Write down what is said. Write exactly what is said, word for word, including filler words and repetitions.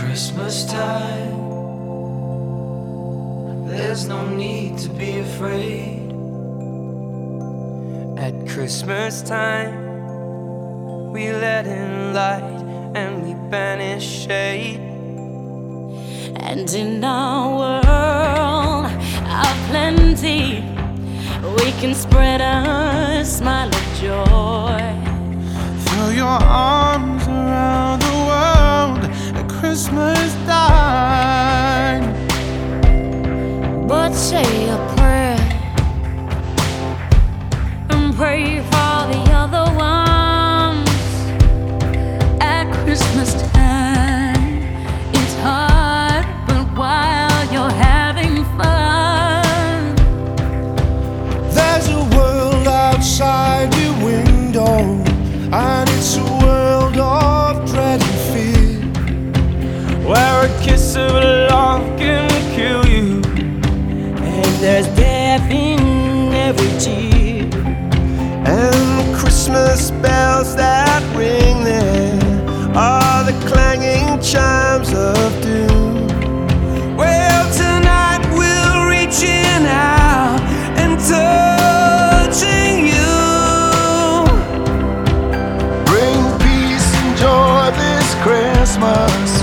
Christmas time, there's no need to be afraid. At Christmas time, we let in light and we banish shade. And in our world of plenty, we can spread a smile of joy. Throw your arms around the world at Christmas time. But say a prayer and pray for the other ones. At Christmas time, it's hard, but while you're having fun, There's a world outside your window, and it's a world of dread and fear, Where a kiss of love can kill you, and there's death in every tear. and Christmas bells that ring there are the clanging chimes of doom. Well, tonight we're reaching out and touching you. Bring peace and joy this Christmas.